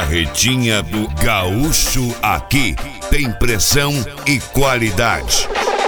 Carretinha do Gaúcho, aqui tem pressão e qualidade.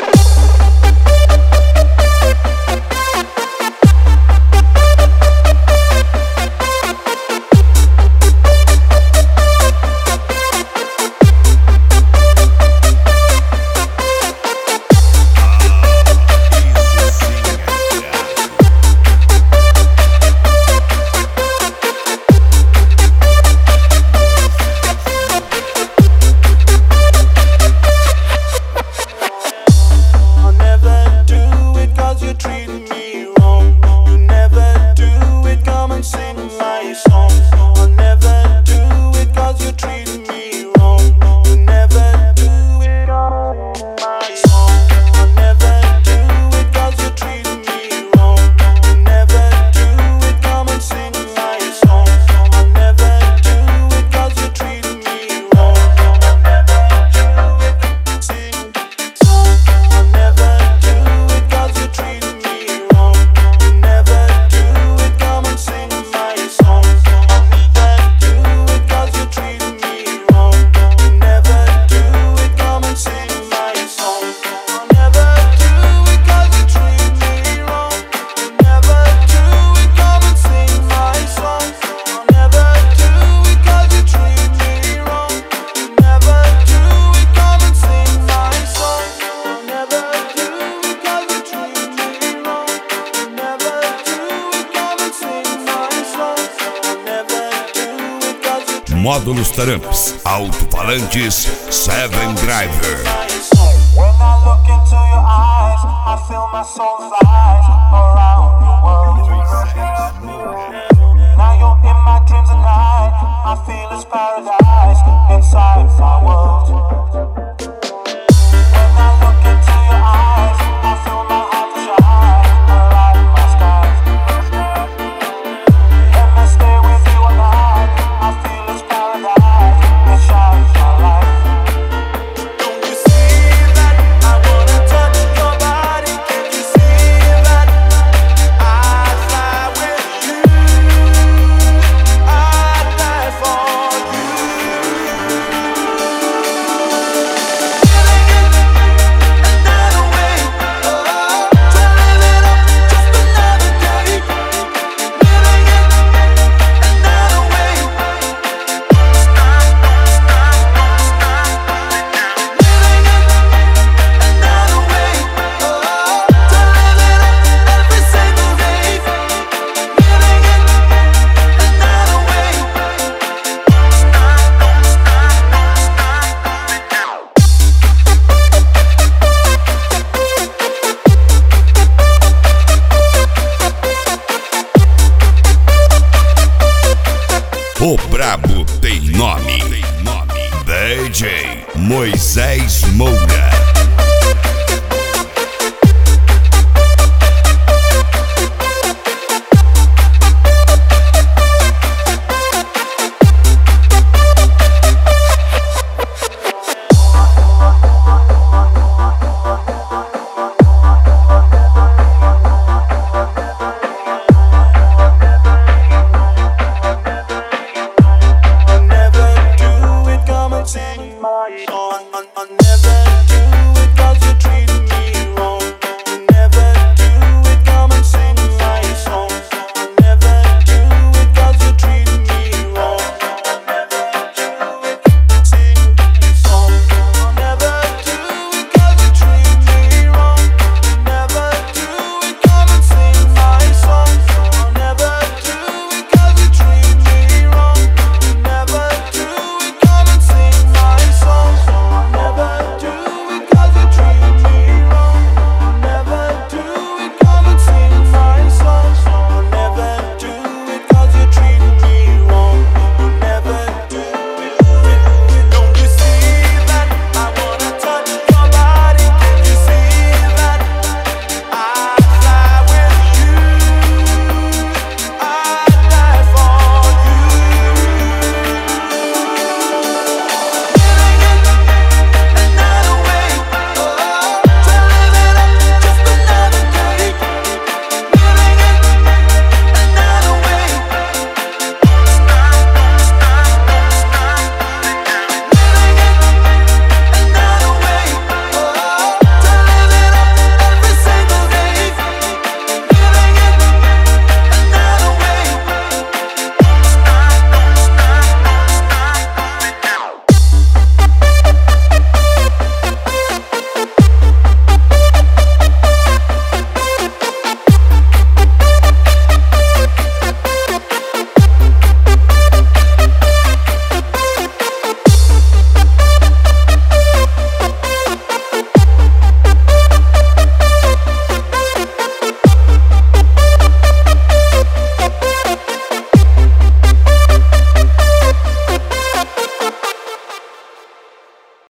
Módulos Taramps, alto-falantes, Seven Driver. When I look into your eyes, I feel my soul flies around the world. Now you're in my dreams at night, I feel it's paradise inside my world. When I look into your eyes, I feel my heart shine around my skies. Let me stay with you all night, I feel it's paradise inside my life. Don't you see that? I wanna touch your body. Can you see that? I fly with you. I die for you. Feeling it another way. Oh, try to live it up just another day. Living it another way. Stop, don't stop, don't stop now. Living it another way. Oh, try to live it up every single day. Living it another way. Stop, don't stop, don't stop now. O brabo tem nome. DJ Moisés Moura. I'll never do it, come and sing my song. I'll never